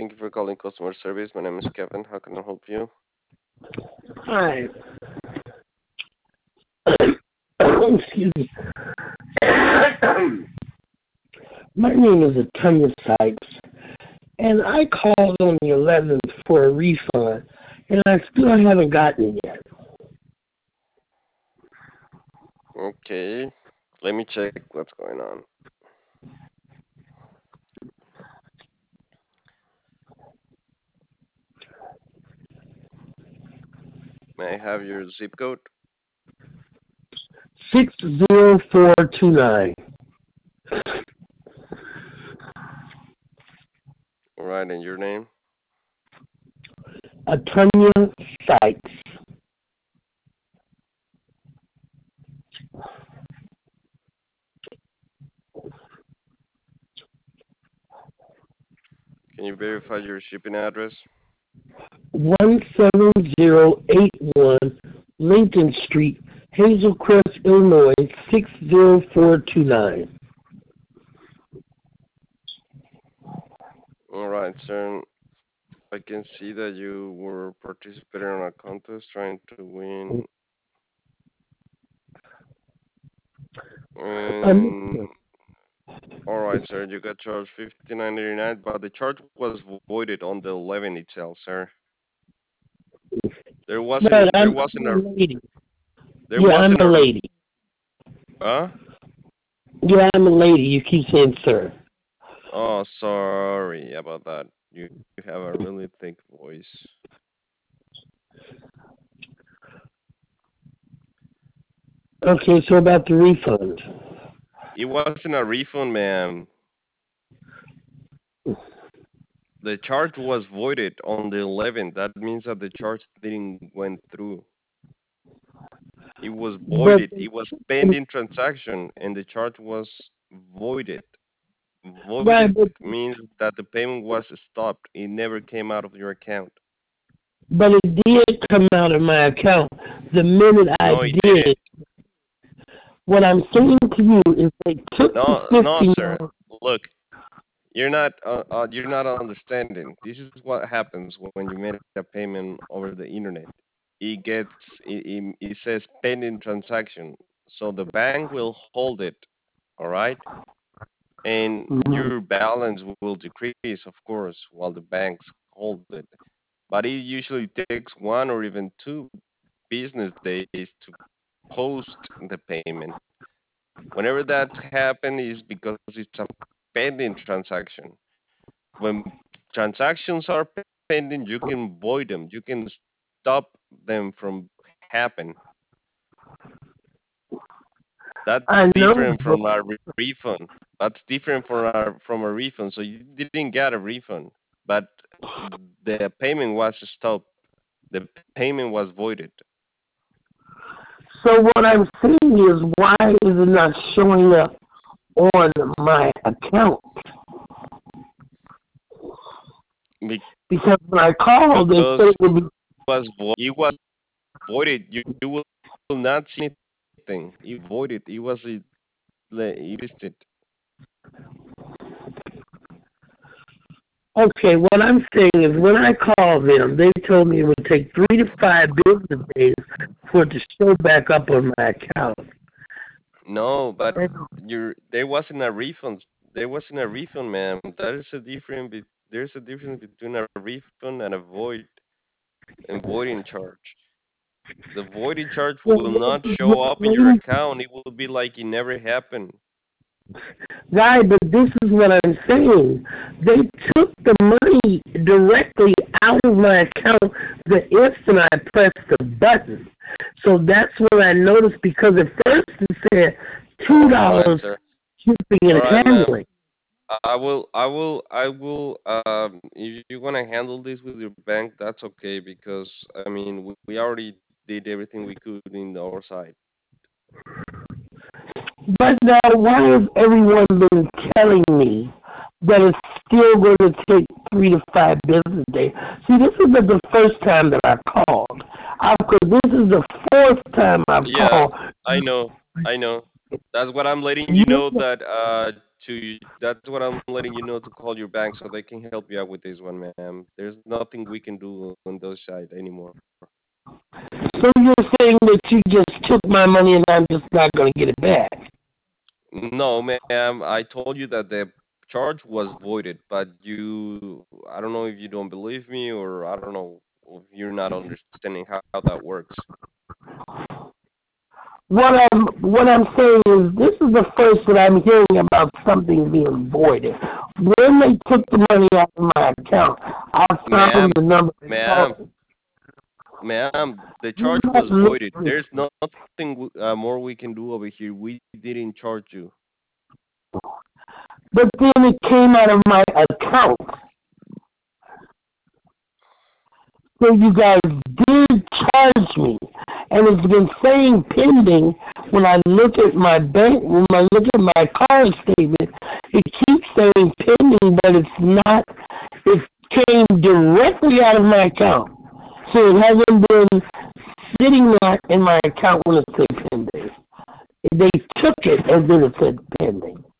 Thank you for calling customer service. My name is Kevin. How can I help you? Hi. Excuse me. My name is Tanya Sykes, and I called on the 11th for a refund, and I still haven't gotten it yet. Okay, let me check what's going on. May I have your zip code? 60429. All right, and your name? Tanya Sykes. Can you verify your shipping address? 17081 Lincoln Street, Hazel Crest, Illinois, 60429. All right, sir. I can see that you were participating in a contest trying to win. And all right, sir, you got charged 59.89, but the charge was voided on the 11 itself, sir. There But wasn't there I'm wasn't a a lady. there Yeah, I'm wasn't a a lady. huh? Yeah, I'm a lady. You keep saying sir. Oh, sorry about that. You have a really thick voice. Okay, so about the refund. It wasn't a refund, ma'am. The charge was voided on the 11th. That means that the charge didn't went through. It was But voided. It was pending transaction, and the charge was voided. right, Voided means that the payment was stopped. It never came out of your account. but it did come out of my account the minute I No, it did. didn't. What I'm saying to you is they took the No, no, sir. $50. Look, you're not understanding. This is what happens when you make a payment over the internet. It says pending transaction, so the bank will hold it, all right, and Mhm. your balance will decrease, of course, while the banks hold it. But it usually takes one or even two business days to post the payment. Whenever that happens, is because it's a pending transaction. When transactions are pending, you can void them. You can stop them from happening. That's I know, different from a refund. That's different from a refund. So you didn't get a refund, but the payment was stopped. The payment was voided. so what I'm saying is, why is it not showing up on my account? Because when I called, they said Because it would be. it was voided. You will not see anything. It voided. It listed. Okay, what I'm saying is, when I called them, they told me it would take 3 to 5 business days for it to show back up on my account. No, but there wasn't a refund. There wasn't a refund, ma'am. There's a difference between a refund and a voiding charge. The voiding charge will not show up in your account. It will be like it never happened. Right, but this is what I'm saying. They took the money directly out of my account the instant I pressed the button. So that's when I noticed, because at first it said two All right, dollars sir. shipping All and right, ma'am. handling. If you want to handle this with your bank, that's okay because, I mean, we already did everything we could in our side. But now, why has everyone been telling me that it's still going to take 3 to 5 business days? See, this isn't the first time that I called. This is the fourth time I've Yeah, called. I know. I know. That's what I'm letting you You know that to. That's what I'm letting you know to call your bank so they can help you out with this one, ma'am. There's nothing we can do on those side anymore. So you're saying that you just took my money and I'm just not going to get it back? No, ma'am. I told you that the charge was voided, but I don't know if you don't believe me or I don't know if you're not understanding how that works. What I'm saying is this is the first that I'm hearing about something being voided. When they took the money out of my account, I found Ma'am, the number. ma'am, ma'am, the You're charge not was voided. listening. There's nothing more we can do over here. We didn't charge you. But then it came out of my account. So you guys did charge me. And it's been saying pending when I look at my bank, when I look at my card statement, it keeps saying pending, but it's not, it came directly out of my account. So it hasn't been sitting there in my account when it said pending. They took it and then it said pending.